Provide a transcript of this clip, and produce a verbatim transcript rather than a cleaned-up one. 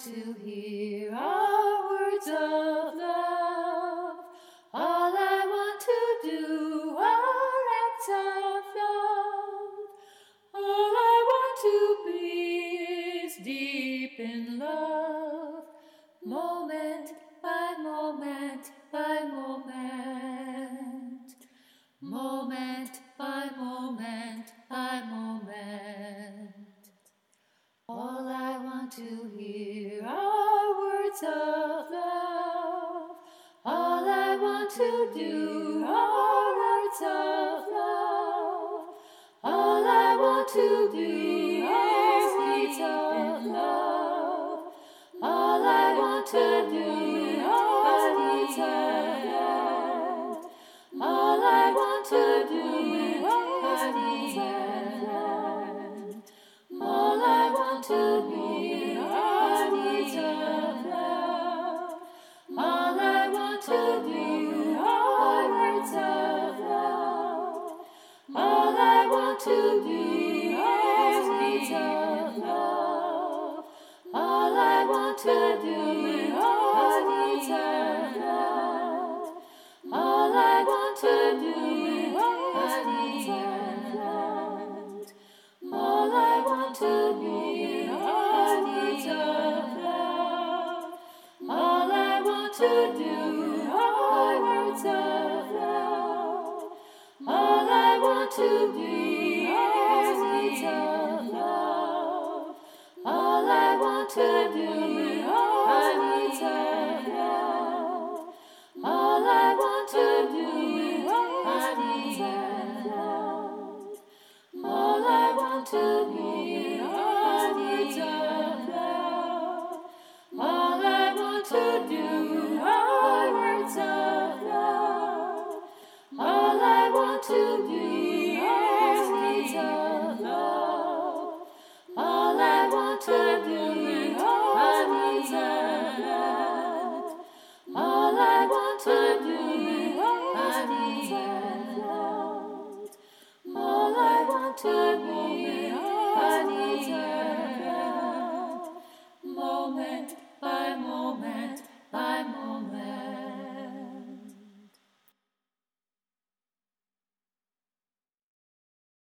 to hear are words of love. All I want to do are acts of love. All I want to be is deep in love, moment by moment by moment, moment by moment by moment. All I want to hear are words of love. All I want to do are words of love. All I want to be is deeds of love. All I want to do are deeds of love. All I want to do are deeds of love. All I want to be are deeds of love. All I want to do are words of love. All I want to be is deeds of love. All I want to do are deeds of love. All I want to do are deeds of love. All I want to be are deeds of love. All I want to do are words of love. All I want to be is deeds of love. All I want to do are deeds of love. All I want to do are deeds of love. All I want to be are deeds of love. All I want to do are words of love. All I want to be is deeds of love. All I want to do are deeds of love. All I want to do are deeds of love. All I want to